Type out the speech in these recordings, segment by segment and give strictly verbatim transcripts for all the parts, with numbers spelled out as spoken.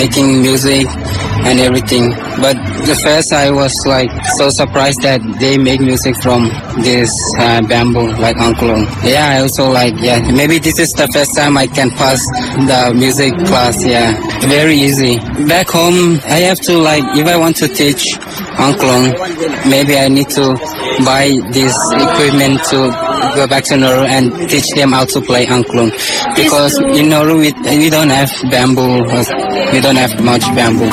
making music and everything. But the first I was like so surprised that they make music from this uh, bamboo, like angklung. Yeah, I also like, yeah, maybe this is the first time I can pass the music class, yeah. Very easy. Back home, I have to like, if I want to teach angklung, maybe I need to buy this equipment to go back to Nauru and teach them how to play angklung. Because in Nauru, we, we don't have bamboo, we don't have much bamboo.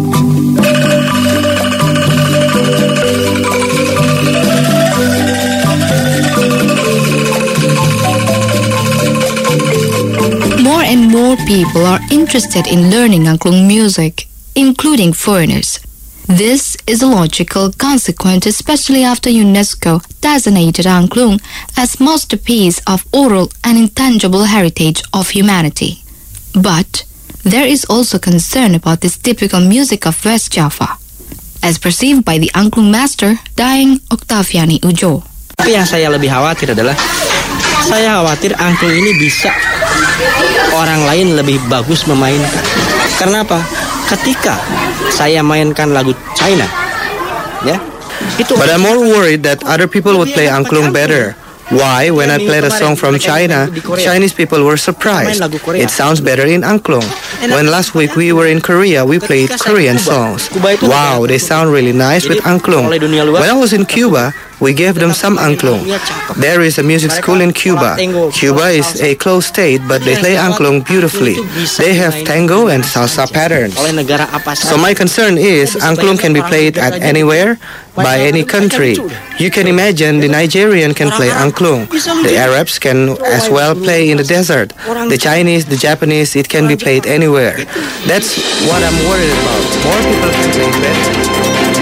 More and more people are interested in learning angklung music, including foreigners. This is a logical consequence, especially after UNESCO designated angklung as masterpiece of oral and intangible heritage of humanity. But there is also concern about this typical music of West Java, as perceived by the angklung master, Daeng Octaviani Ujo. Tapi yang saya lebih khawatir adalah, saya khawatir angklung ini bisa orang lain lebih bagus memainkan. Karena apa? Ketika saya mainkan lagu China, ya, itu. But I'm more worried that other people would play angklung better. Why? When I played a song from China, Chinese people were surprised. It sounds better in angklung. When last week we were in Korea, we played Korean songs. Wow, they sound really nice with angklung. When I was in Cuba, we gave them some angklung. There is a music school in Cuba. Cuba is a closed state, but they play angklung beautifully. They have tango and salsa patterns. So my concern is angklung can be played at anywhere, by any country. You can imagine the Nigerian can play angklung. The Arabs can as well play in the desert. The Chinese, the Japanese, it can be played anywhere. That's what I'm worried about. More people can play better.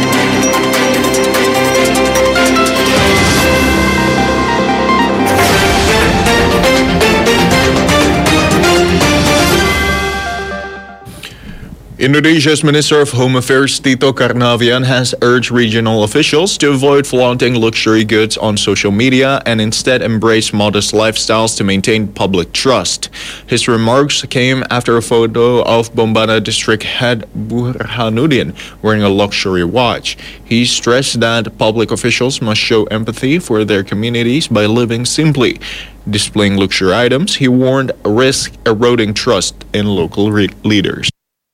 Indonesia's Minister of Home Affairs Tito Karnavian has urged regional officials to avoid flaunting luxury goods on social media and instead embrace modest lifestyles to maintain public trust. His remarks came after a photo of Bombana district head Burhanuddin wearing a luxury watch. He stressed that public officials must show empathy for their communities by living simply. Displaying luxury items, he warned risk eroding trust in local re- leaders.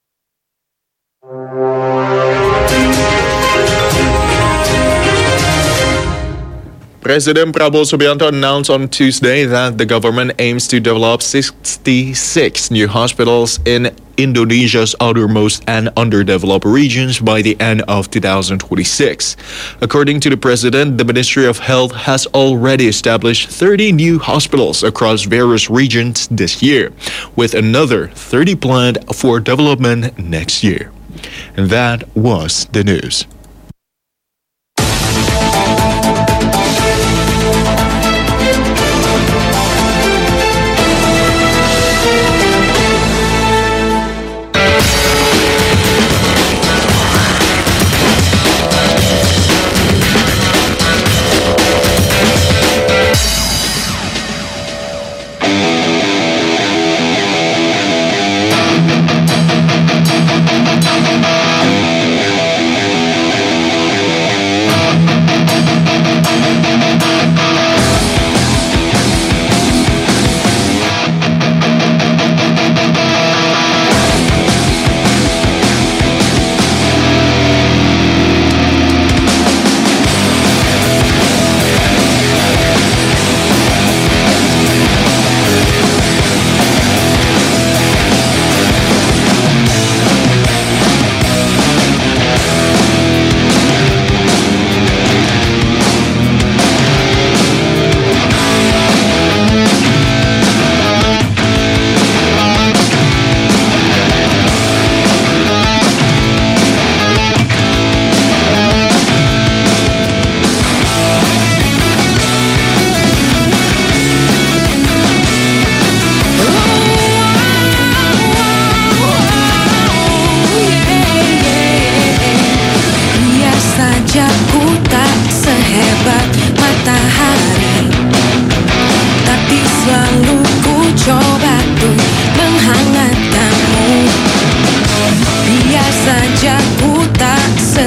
President Prabowo Subianto announced on Tuesday that the government aims to develop sixty-six new hospitals in Indonesia's outermost and underdeveloped regions by the end of two thousand twenty-six. According to the president, the Ministry of Health has already established thirty new hospitals across various regions this year, with another thirty planned for development next year. And that was the news.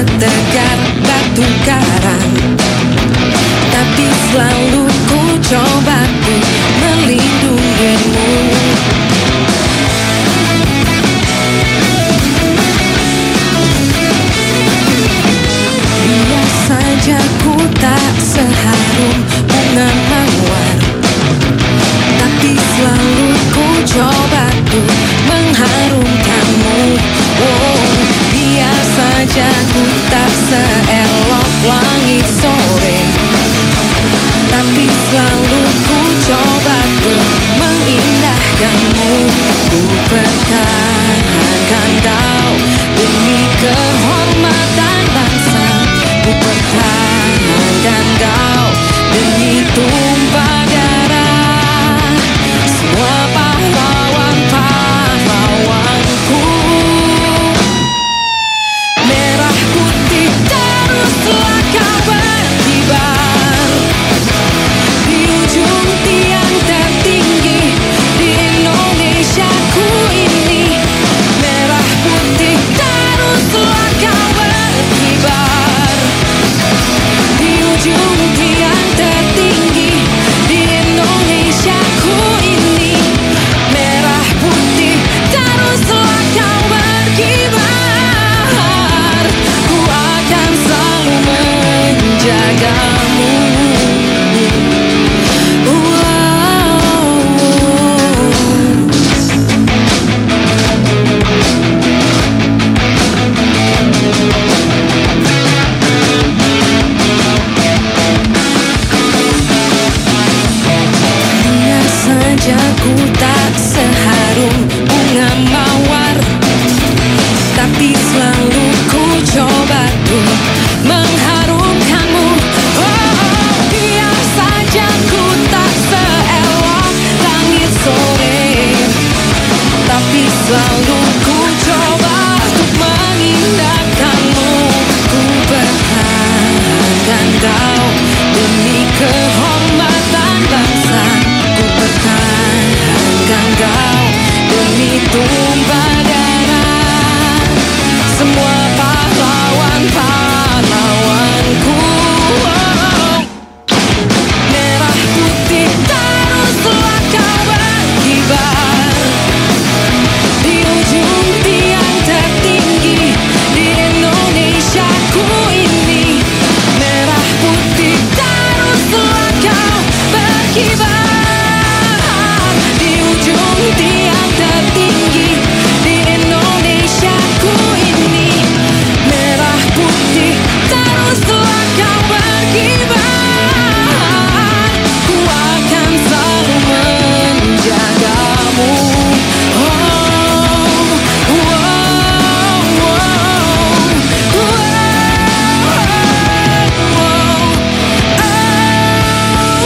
setegar batu karang. Tapi selalu ku coba ku melindungimu. Biar saja ku tak seharum bunga mawar, tapi selalu ku coba ku mengharumkanmu. Oh, biar saja ku tak seelok langit sore, tapi selalu ku coba ku mengindahkanmu. Ku pertahankan kau demi kehormatan bangsa. Ku pertahankan kau demi tumpah darah semua pahlawan-pahlawanku. Merah putih teruslah kau berkibar di ujung tiang tertinggi di Indonesiaku ini. Merah putih teruslah kau berkibar di ujung tiang tertinggi di Indonesiaku ini. Merah putih teruslah kau berkibar, ku akan selalu menjagamu. Biar saja ku tak seharum bunga mawar, tapi selalu ku coba ku mengharumkanmu. Oh, biar saja ku tak seelok langit sore, tapi selalu ku coba untuk mengindahkanmu. Ku pertahankan kau demi kehormatan bangsa. Ku pertahankan kau demi tumpah darah semua pahlawan-pahlawanku. Merah putih teruslah kau berkibar di ujung tiang tertinggi di Indonesiaku ini. Merah putih teruslah kau berkibar di ujung tiang tertinggi di Indonesiaku ini. Merah putih teruslah kau berkibar, ku akan selalu menjagamu. Oh, oh, oh, oh, oh, oh,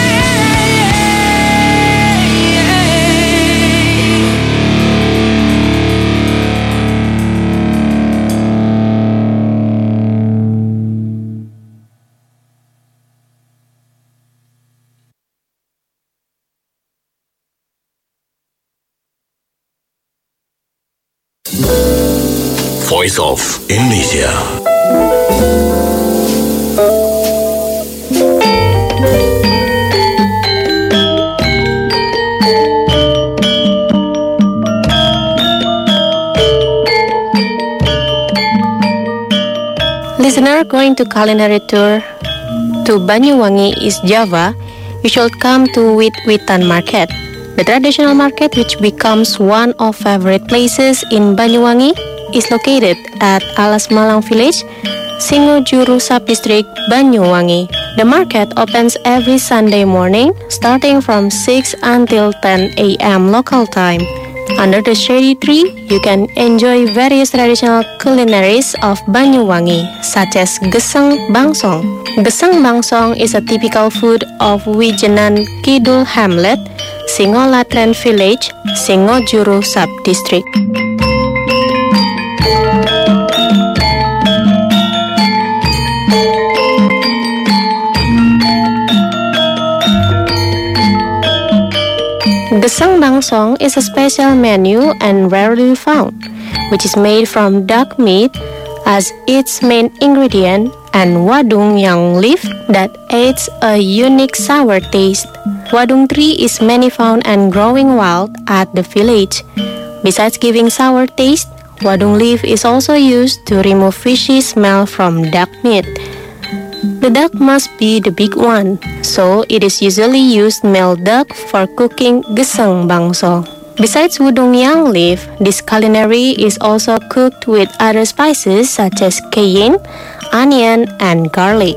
Voice of Indonesia. Listener going to culinary tour to Banyuwangi, East Java, you should come to Wit Witan Market, the traditional market which becomes one of favorite places in Banyuwangi. Is located at Alas Malang Village, Singojuru Sub-District, Banyuwangi. The market opens every Sunday morning, starting from six until ten a m local time. Under the shady tree, you can enjoy various traditional culinaries of Banyuwangi, such as Gesang Bangsong. Gesang Bangsong is a typical food of Wijenan Kidul Hamlet, Singolatren Village, Singojuru Sub-District. Gesang Bangsong is a special menu and rarely found, which is made from duck meat, as its main ingredient, and wadung yang leaf that adds a unique sour taste. Wadung tree is many found and growing wild at the village. Besides giving sour taste, wadung leaf is also used to remove fishy smell from duck meat. The duck must be the big one, so it is usually used male duck for cooking gesang bangso. Besides wadung yang leaf, this culinary is also cooked with other spices such as cayenne, onion, and garlic.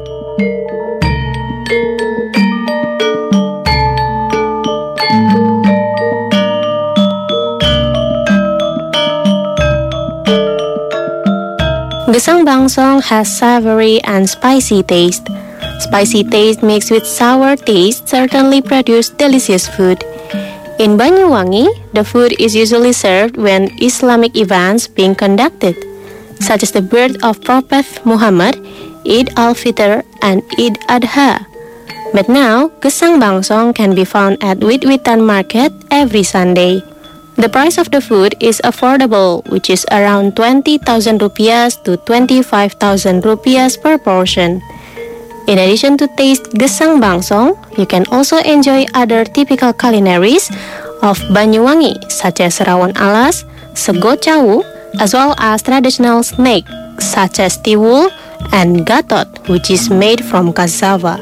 Gesang bangsong has savory and spicy taste. Spicy taste mixed with sour taste certainly produce delicious food. In Banyuwangi, the food is usually served when Islamic events being conducted, such as the birth of Prophet Muhammad, Eid al-Fitr, and Eid Adha. But now, gesang bangsong can be found at Wit-Witan Market every Sunday. The price of the food is affordable, which is around twenty thousand rupiahs to twenty-five thousand rupiahs per portion. In addition to taste gesang bangsong, you can also enjoy other typical culinaries of Banyuwangi, such as rawon alas, sego cawu, as well as traditional snack such as tiwul and gatot, which is made from cassava.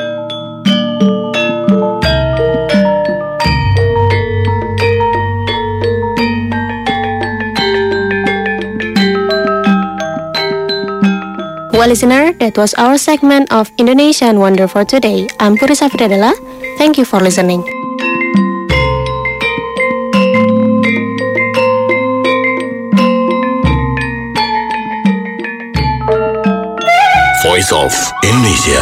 Well, listener, that was our segment of Indonesian Wonder for today. I'm Puri Safidadela. Thank you for listening. Voice of Indonesia.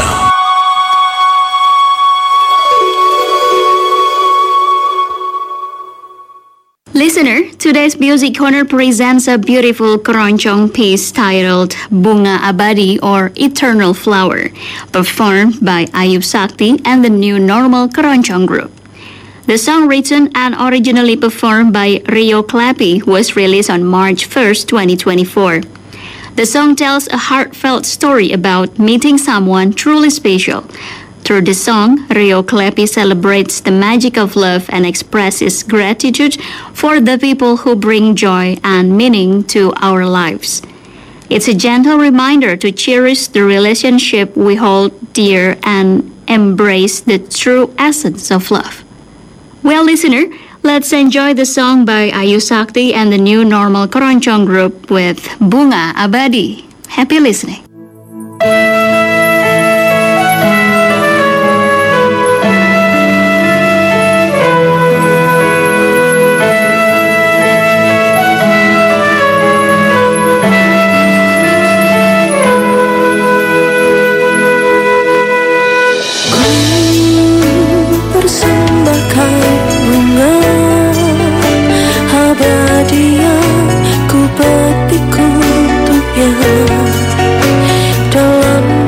Listener, today's Music Corner presents a beautiful keroncong piece titled Bunga Abadi or Eternal Flower, performed by Ayub Sakti and the New Normal Keroncong Group. The song, written and originally performed by Rio Clappy, was released on March first, twenty twenty-four. The song tells a heartfelt story about meeting someone truly special. Through the song, Rio Clappy celebrates the magic of love and expresses gratitude for the people who bring joy and meaning to our lives. It's a gentle reminder to cherish the relationship we hold dear and embrace the true essence of love. Well, listener, let's enjoy the song by Ayu Sakti and the New Normal Keroncong Group with Bunga Abadi. Happy listening. Persembahkan bunga abadi yang ku petik untuknya dalam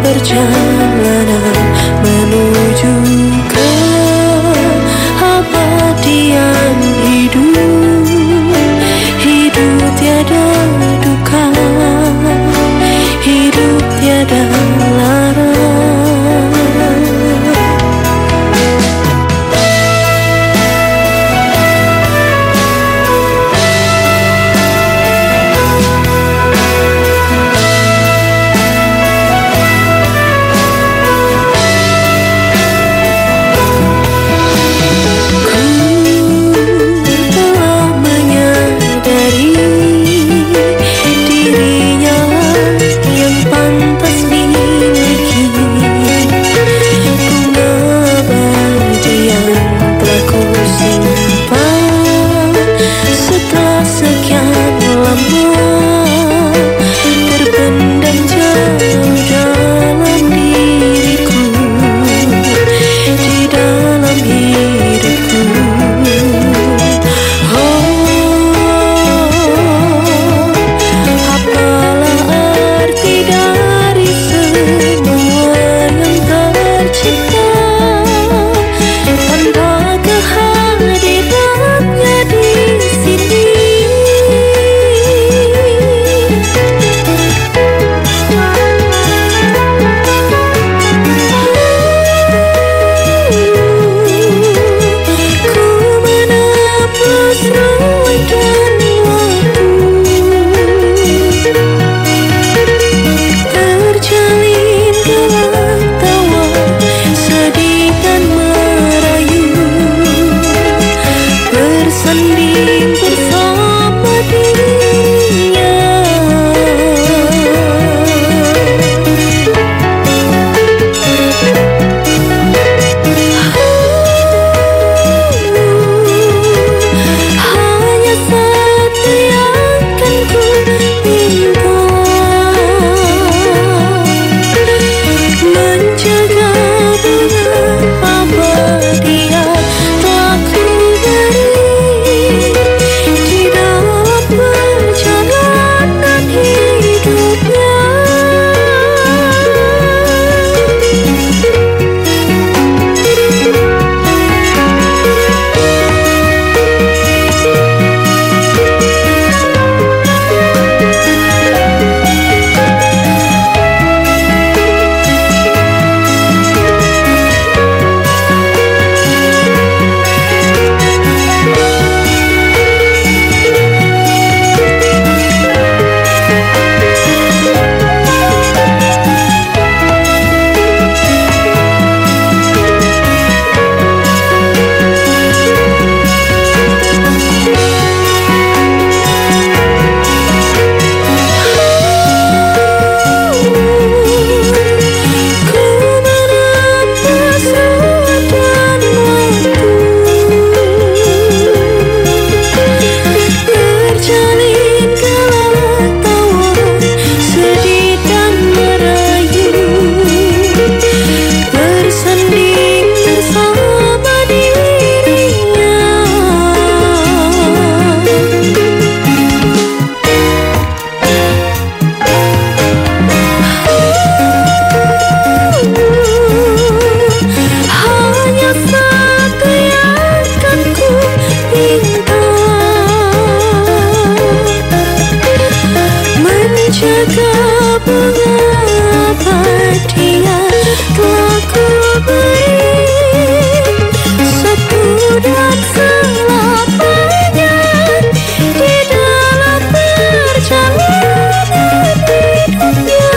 jaga bunga abadi yang telah ku beri sebulan selamanya di dalam perjalanan hidupnya.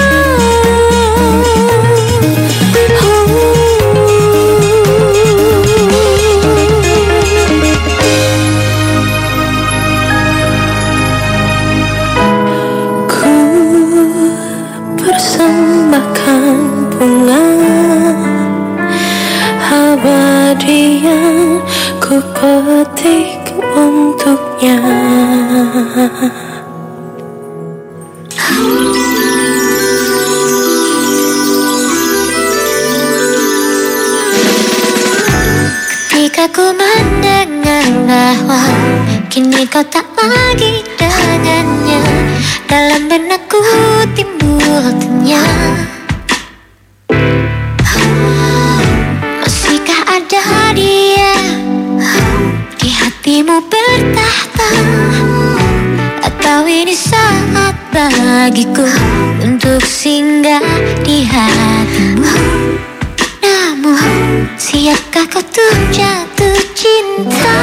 Ku persembahkan bunga abadi yang ku petik untuknya. Ketika ku mendengar bahwa kini kau tak lagi dengannya, dalam benakku timbul tanya, masihkah ada dia di hatimu bertahta, atau ini saat bagiku untuk singgah di hatimu? Namun siapkah kau tuh jatuh cinta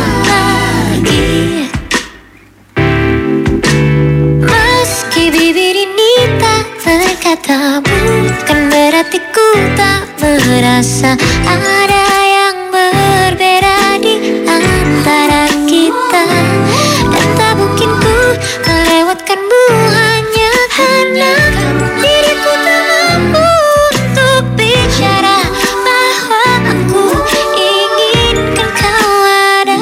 lagi? Meski bibir ini tak berkata, bukan berarti ku tak merasa ada yang berbeda di antara kita. Dan tak mungkin ku melewatkanmu hanya karena diriku tak mampu untuk bicara bahwa aku inginkan kau ada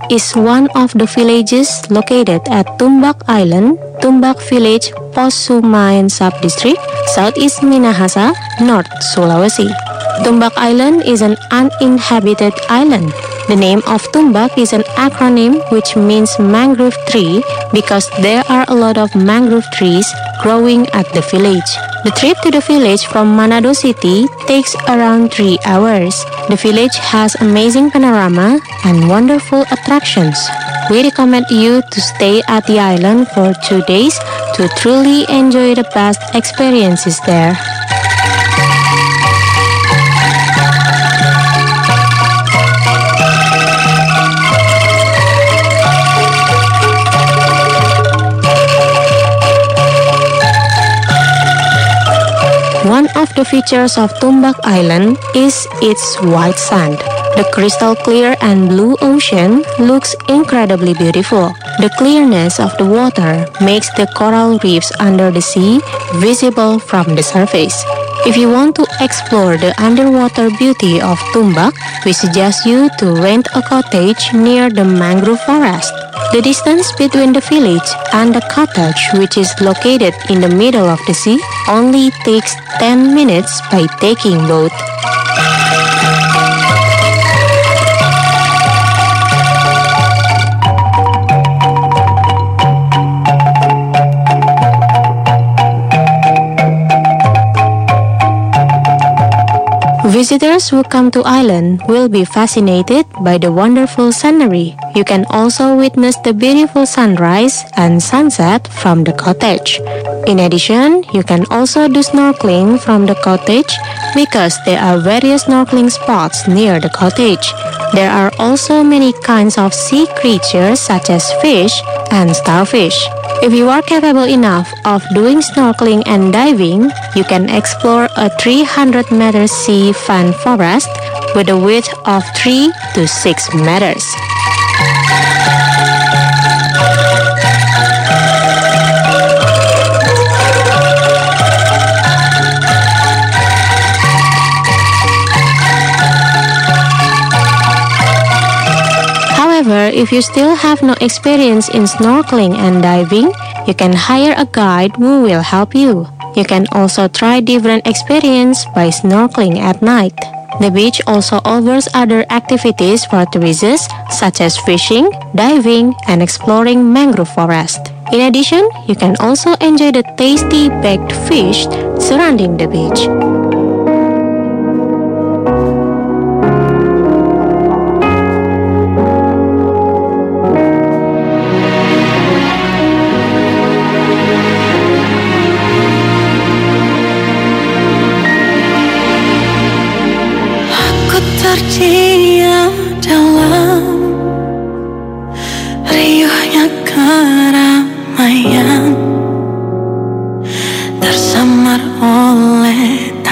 is one of the villages located at Tumbak Island, Tumbak Village, Posumaen Subdistrict, Southeast Minahasa, North Sulawesi. Tumbak Island is an uninhabited island. The name of Tumbak is an acronym which means mangrove tree because there are a lot of mangrove trees growing at the village. The trip to the village from Manado City takes around three hours. The village has amazing panorama and wonderful attractions. We recommend you to stay at the island for two days to truly enjoy the best experiences there. One of the features of Tumbak Island is its white sand. The crystal clear and blue ocean looks incredibly beautiful. The clearness of the water makes the coral reefs under the sea visible from the surface. If you want to explore the underwater beauty of Tumbak, we suggest you to rent a cottage near the mangrove forest. The distance between the village and the cottage, which is located in the middle of the sea, only takes ten minutes by taking boat. Visitors who come to island will be fascinated by the wonderful scenery. You can also witness the beautiful sunrise and sunset from the cottage. In addition, you can also do snorkeling from the cottage because there are various snorkeling spots near the cottage. There are also many kinds of sea creatures such as fish and starfish. If you are capable enough of doing snorkeling and diving, you can explore a three hundred meter sea fan forest with a width of three to six meters. However, if you still have no experience in snorkeling and diving, you can hire a guide who will help you. You can also try different experience by snorkeling at night. The beach also offers other activities for tourists such as fishing, diving, and exploring mangrove forest. In addition, you can also enjoy the tasty baked fish surrounding the beach. Terdiam dalam riuhnya keramaian, tersamar oleh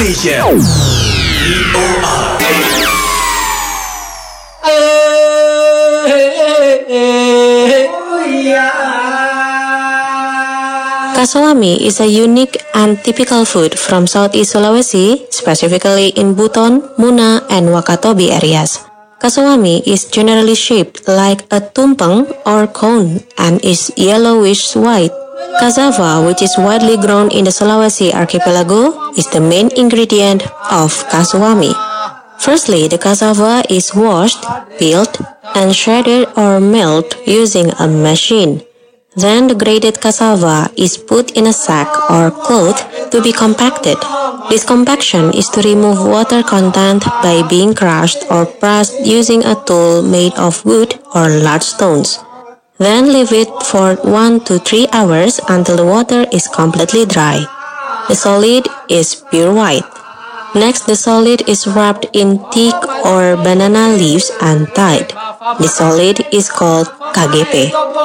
Indonesia. Kasawami is a unique and typical food from Southeast Sulawesi, specifically in Buton, Muna, and Wakatobi areas. Kasawami is generally shaped like a tumpeng or cone and is yellowish-white. Cassava, which is widely grown in the Sulawesi archipelago, is the main ingredient of kasawami. Firstly, the cassava is washed, peeled, and shredded or milled using a machine. Then the grated cassava is put in a sack or cloth to be compacted. This compaction is to remove water content by being crushed or pressed using a tool made of wood or large stones. Then leave it for one to three hours until the water is completely dry. The solid is pure white. Next, the solid is wrapped in teak or banana leaves and tied. The solid is called K G P.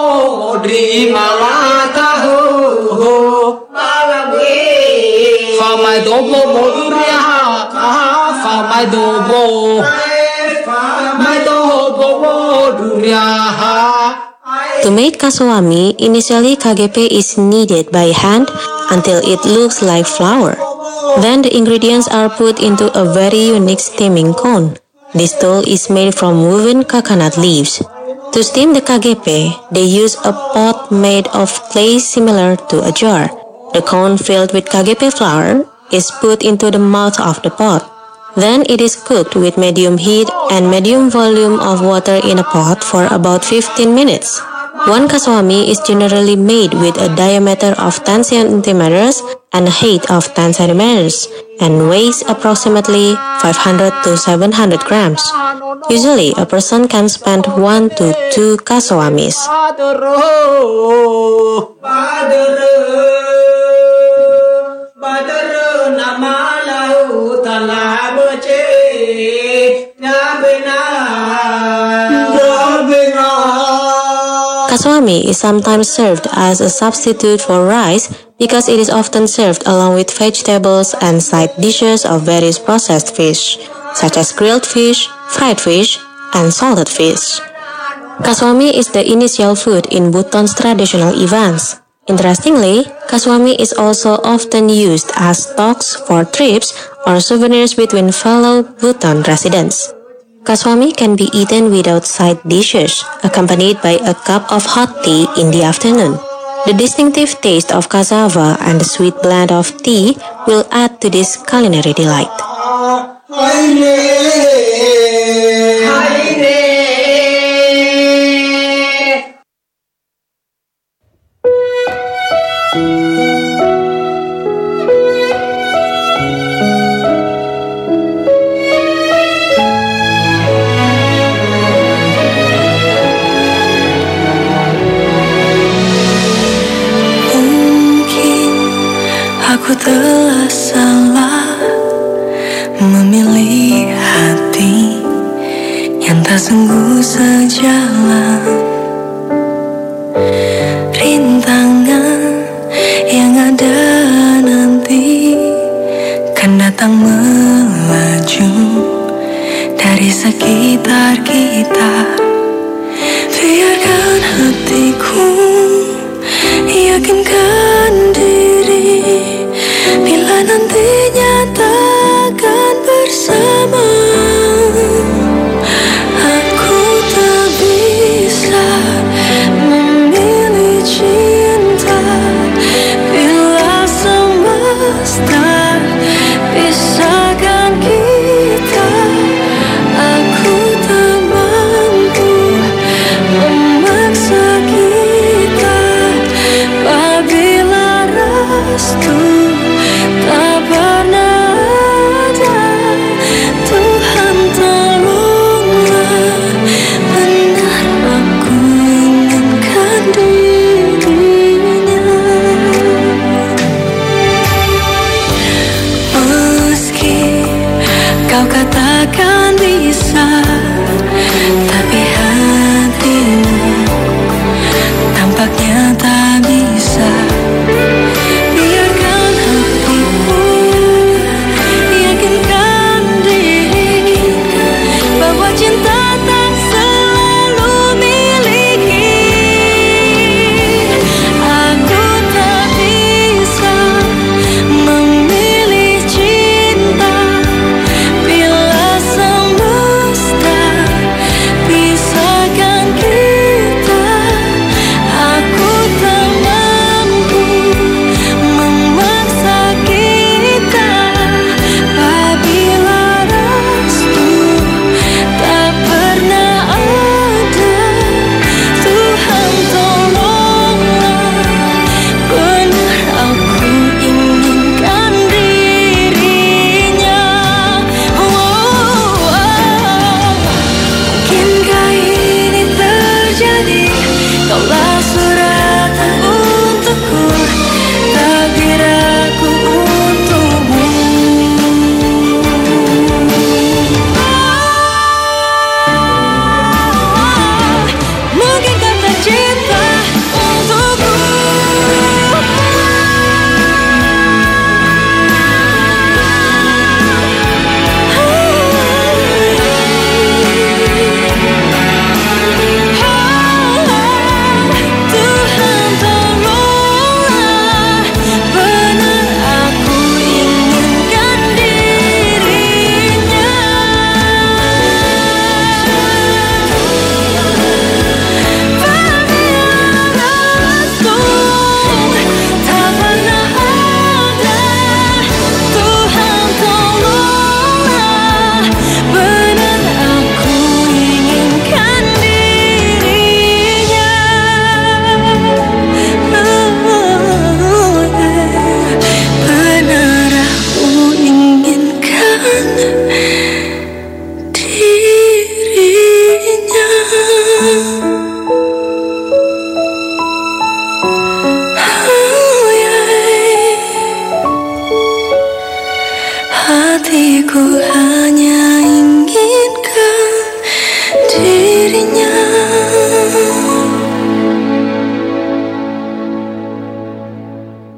To make kasawami, initially K G P is kneaded by hand until it looks like flour. Then the ingredients are put into a very unique steaming cone. This tool is made from woven coconut leaves. To steam the K G P, they use a pot made of clay similar to a jar. The cone filled with K G P flour is put into the mouth of the pot. Then it is cooked with medium heat and medium volume of water in a pot for about fifteen minutes. One kasawami is generally made with a diameter of ten centimeters and a height of ten centimeters and weighs approximately five hundred to seven hundred grams. Usually, a person can spend one to two kasawamis. Kasawami is sometimes served as a substitute for rice because it is often served along with vegetables and side dishes of various processed fish, such as grilled fish, fried fish, and salted fish. Kasawami is the initial food in Buton's traditional events. Interestingly, kasawami is also often used as stocks for trips or souvenirs between fellow Buton residents. Kasawami can be eaten without side dishes, accompanied by a cup of hot tea in the afternoon. The distinctive taste of cassava and the sweet blend of tea will add to this culinary delight. Aku telah salah memilih hati yang tak sungguh sejalan. Rintangan yang ada nanti kan datang melaju dari sekitar kita. Biarkan hatiku yakinkan diri bila nantinya takkan bersama. Aku tak bisa memilih cinta bila semesta pisahkan kita. Aku tak mampu memaksa kita apabila restu tak ber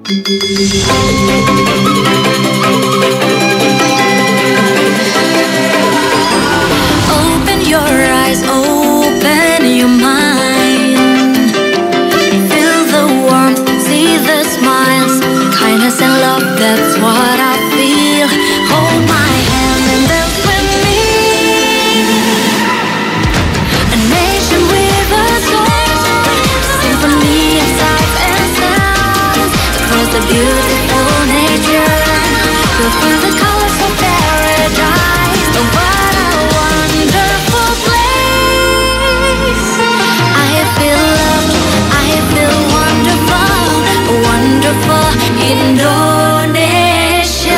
Open your eyes, open your mind. Feel the warmth, see the smiles, kindness and love, that's what I feel. Hold my hand and dance with me. A nation with a soul, symphony of sights and sounds, across the beautiful nature. You'll feel the colors of paradise. Oh, what a wonderful place. I feel loved, I feel wonderful, wonderful Indonesia.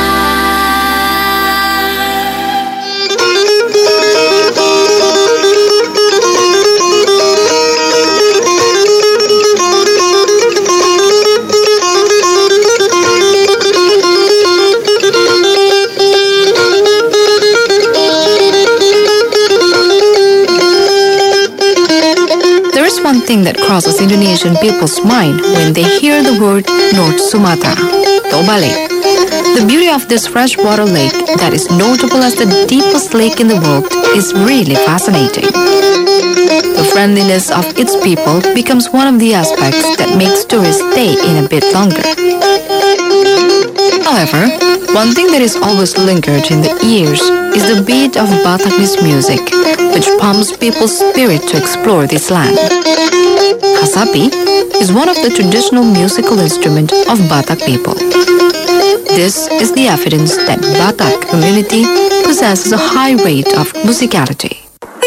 One thing that crosses Indonesian people's mind when they hear the word North Sumatra, Toba Lake. The beauty of this freshwater lake that is notable as the deepest lake in the world is really fascinating. The friendliness of its people becomes one of the aspects that makes tourists stay in a bit longer. However, one thing that is always lingered in the ears is the beat of Bataknese music, which pumps people's spirit to explore this land. Hasapi is one of the traditional musical instruments of Batak people. This is the evidence that Batak community possesses a high rate of musicality.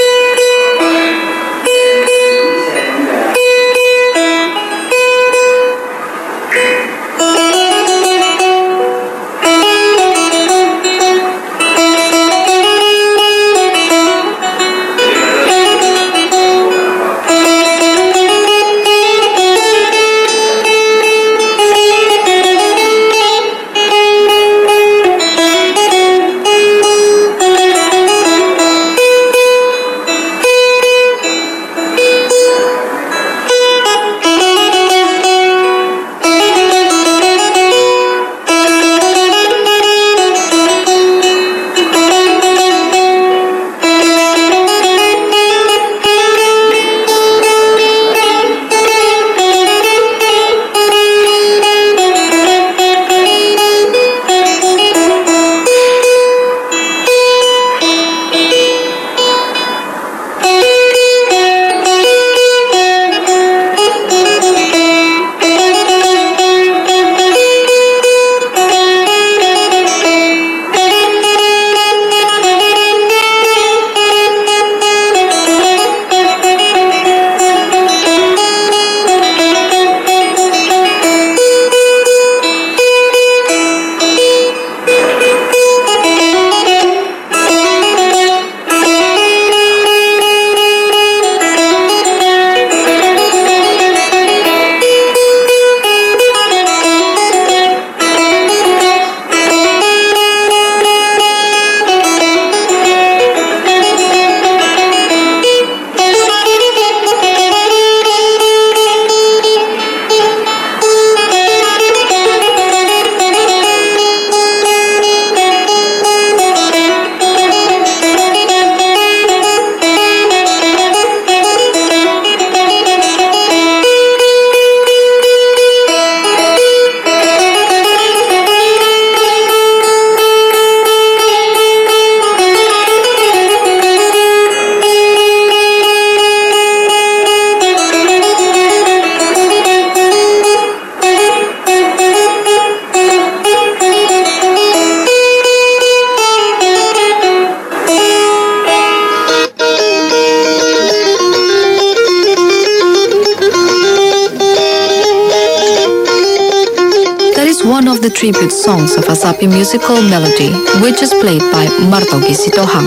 One of the tribute songs of Hasapi musical melody, which is played by Martogi Sitohang.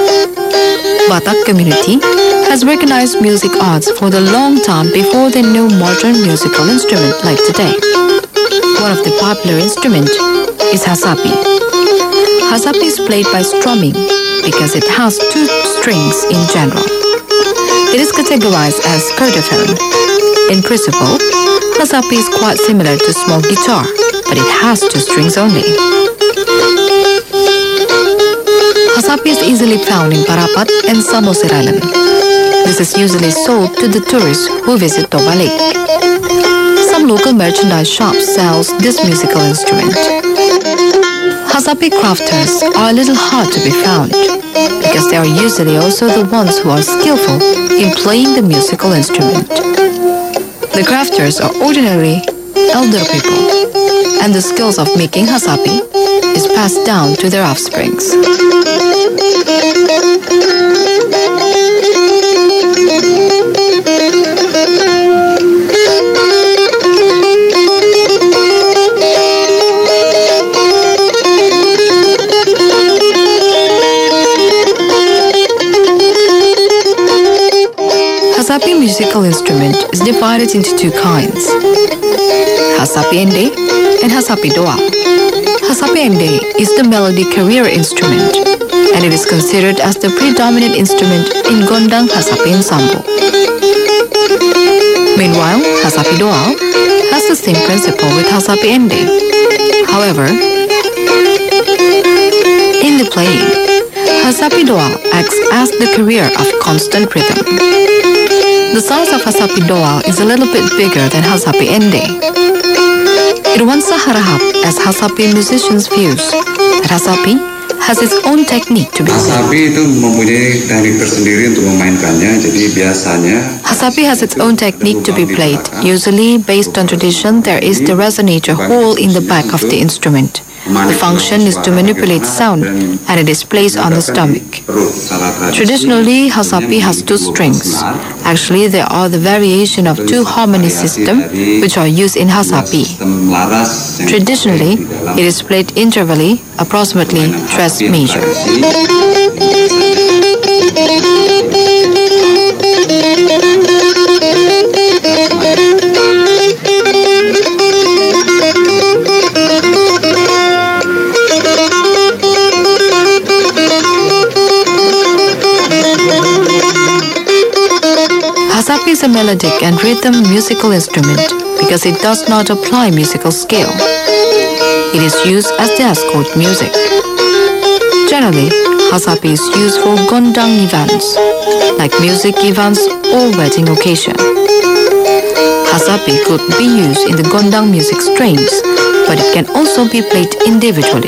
Batak community has recognized music arts for the long time before they knew modern musical instrument like today. One of the popular instruments is Hasapi. Hasapi is played by strumming because it has two strings in general. It is categorized as chordophone. In principle, Hasapi is quite similar to small guitar, but it has two strings only. Hasapi is easily found in Parapat and Samosir Island. This is usually sold to the tourists who visit Toba Lake. Some local merchandise shops sells this musical instrument. Hasapi crafters are a little hard to be found because they are usually also the ones who are skillful in playing the musical instrument. The crafters are ordinarily elder people, and the skills of making hasapi is passed down to their offsprings. Hasapi musical instrument is divided into two kinds, Hasapi Ende and Hasapi Doa. Hasapi Ende is the melody carrier instrument, and it is considered as the predominant instrument in Gondang Hasapi Ensemble. Meanwhile, Hasapi Doa has the same principle with Hasapi Ende. However, in the playing, Hasapi Doa acts as the carrier of constant rhythm. The size of Hasapi Doa is a little bit bigger than Hasapi Ende. It once harahap as Hasapi musicians' views that Hasapi has its own technique to be played. Hasapi itu mempunyai teknik tersendiri untuk memainkannya, jadi biasanya Hasapi has its own technique to be played. Usually, based on tradition, there is the resonator hole in the back of the instrument. The function is to manipulate sound, and it is placed on the stomach. Traditionally, Hasapi has two strings. Actually, there are the variation of two harmony system which are used in Hasapi. Traditionally, it is played intervally, approximately tres major. Hasapi is a melodic and rhythm musical instrument because it does not apply musical scale. It is used as the escort music. Generally, Hasapi is used for gondang events, like music events or wedding occasion. Hasapi could be used in the gondang music strains, but it can also be played individually.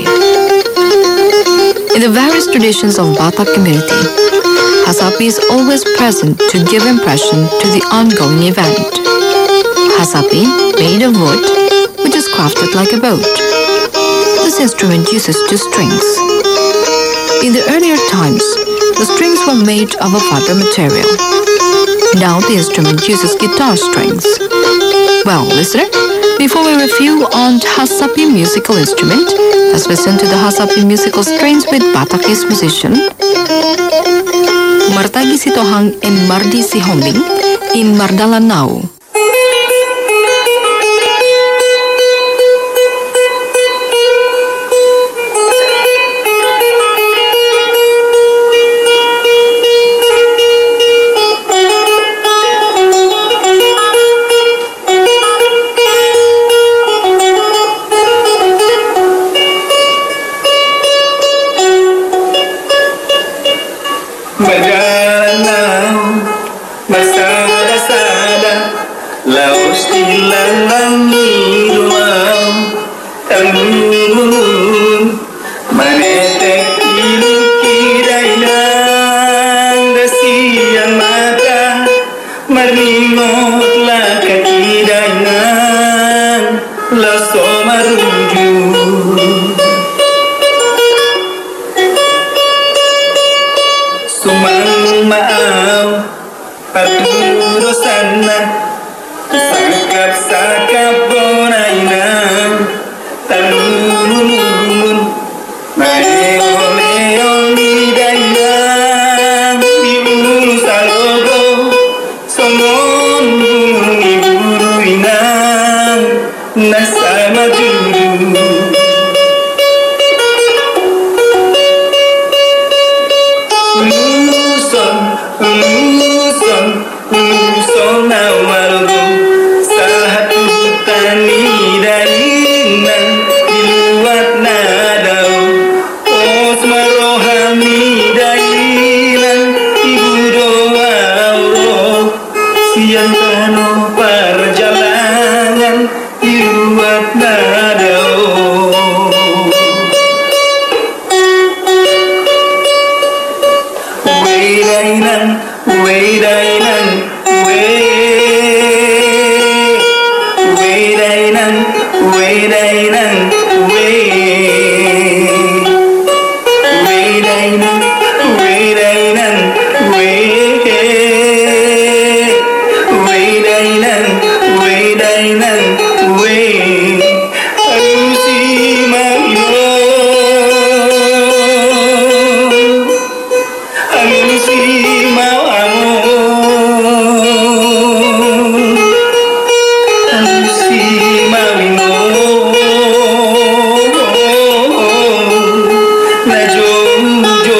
In the various traditions of Batak community, Hasapi is always present to give impression to the ongoing event. Hasapi, made of wood, which is crafted like a boat. This instrument uses two strings. In the earlier times, the strings were made of a fiber material. Now the instrument uses guitar strings. Well, listener, before we review on Hasapi musical instrument, let's listen to the Hasapi musical strains with Batakese musician Martagi Sitohang and Mardi Sihombing in Mardalanau. Luson, luson, now Margo, Sahatu. yang penuh perjalanan dibuat nada. Weidainan, weidainan, we. Weidainan, weidainan, we. Weidainan, weidainan, we. Weidainan, weidainan, we. Alusi magno. Alusi mau amo. Alusi mawino. Na jo jo.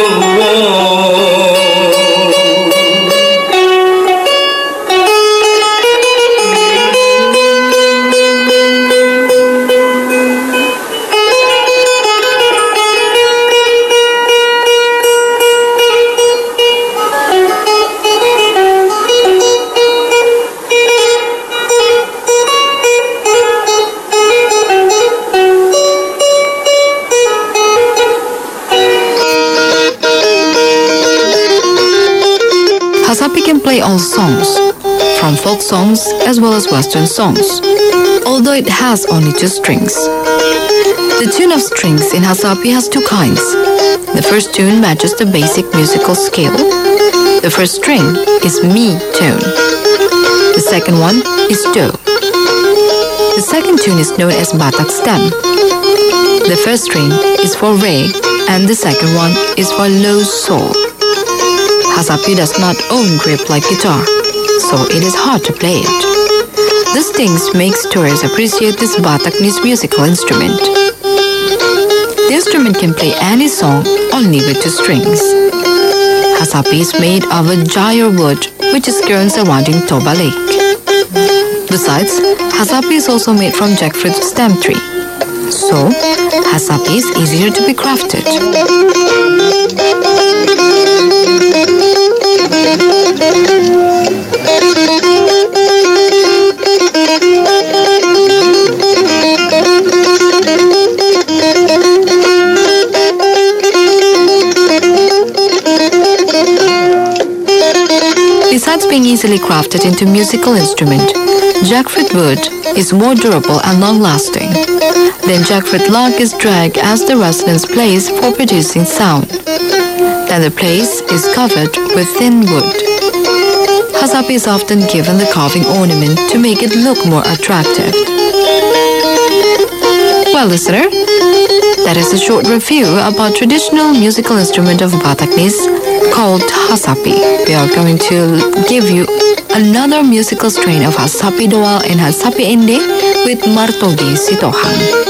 Hasapi can play all songs, from folk songs as well as Western songs, although it has only two strings. The tune of strings in Hasapi has two kinds. The first tune matches the basic musical scale. The first string is Mi tone. The second one is Do. The second tune is known as Batak stem. The first string is for Re and the second one is for Low Sol. Hasapi does not own grip like guitar, so it is hard to play it. These things makes tourists appreciate this Bataknese musical instrument. The instrument can play any song only with two strings. Hasapi is made of a jayur wood which is grown surrounding Toba Lake. Besides, Hasapi is also made from jackfruit stem tree. So, Hasapi is easier to be crafted. Besides being easily crafted into musical instrument, jackfruit wood is more durable and long-lasting. Then jackfruit log is dragged as the residents place for producing sound. Then the place is covered with thin wood. Hasapi is often given the carving ornament to make it look more attractive. Well, listener, that is a short review about traditional musical instrument of Bataknese called Hasapi. We are going to give you another musical strain of Hasapi Doal and Hasapi Ende with Martogi Sitohang.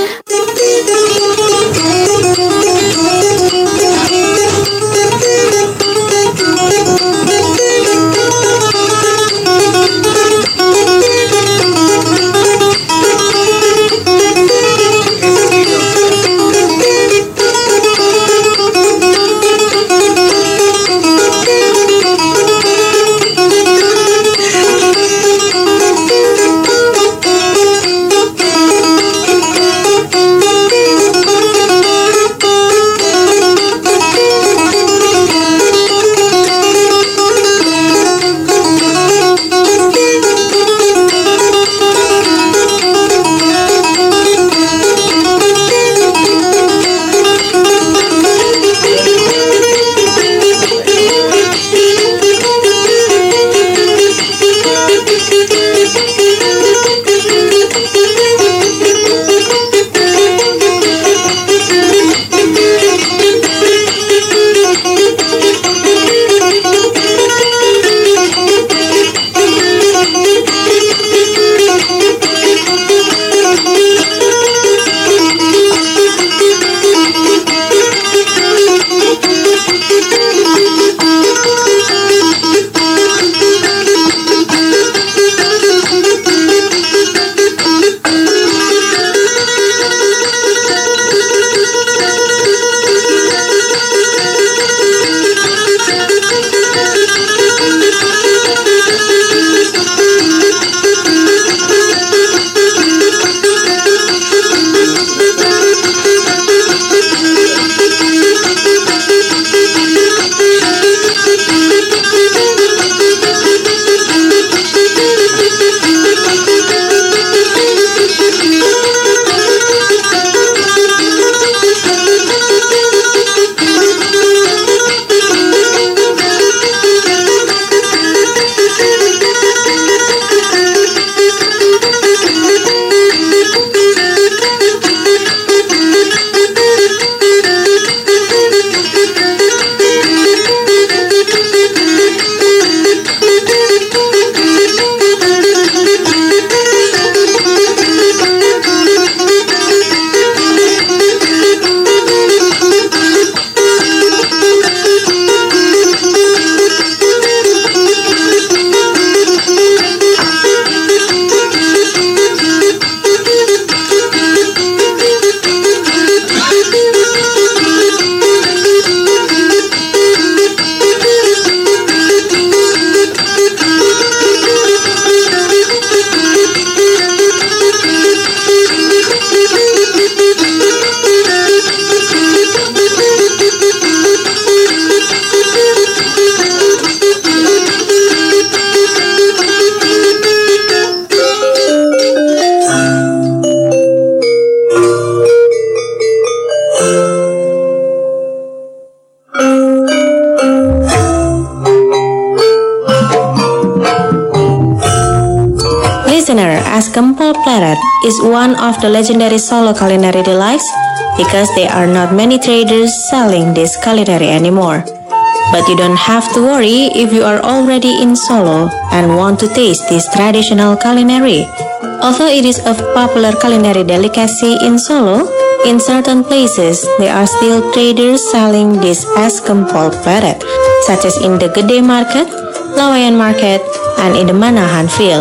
as Gempol Pleret is one of the legendary Solo culinary delights because there are not many traders selling this culinary anymore. But you don't have to worry if you are already in Solo and want to taste this traditional culinary. Although it is a popular culinary delicacy in Solo, in certain places there are still traders selling this as Gempol Pleret, such as in the Gede Market, Lawayan Market, and in the Manahan Field.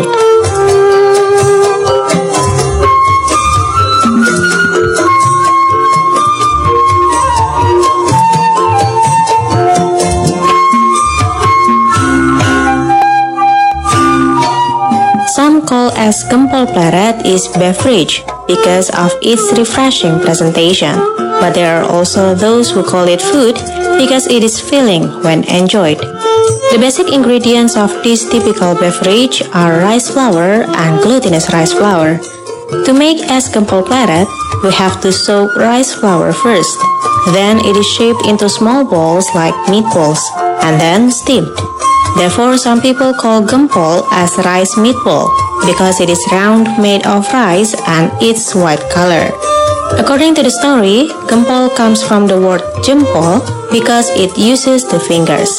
Some call as Gempol Pleret is beverage because of its refreshing presentation, but there are also those who call it food because it is filling when enjoyed. The basic ingredients of this typical beverage are rice flour and glutinous rice flour. To make es Gempol Pleret, we have to soak rice flour first. Then it is shaped into small balls like meatballs and then steamed. Therefore, some people call gempol as rice meatball because it is round, made of rice, and its white color. According to the story, gempol comes from the word jempol because it uses the fingers.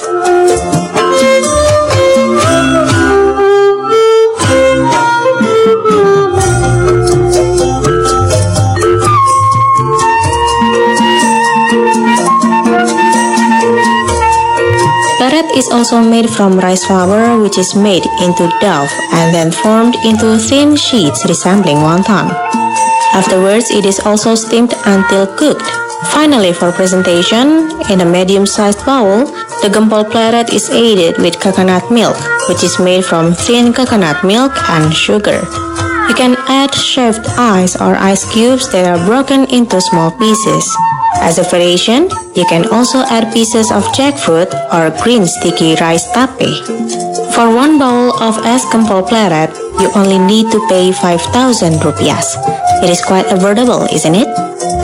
Pleret is also made from rice flour, which is made into dough and then formed into thin sheets resembling wonton. Afterwards, it is also steamed until cooked. Finally, for presentation, in a medium-sized bowl, the Gempol Pleret is aided with coconut milk, which is made from thin coconut milk and sugar. You can add shaved ice or ice cubes that are broken into small pieces. As a variation, you can also add pieces of jackfruit or green sticky rice tape. For one bowl of es Gempol Pleret, you only need to pay five thousand rupiahs. It is quite affordable, isn't it?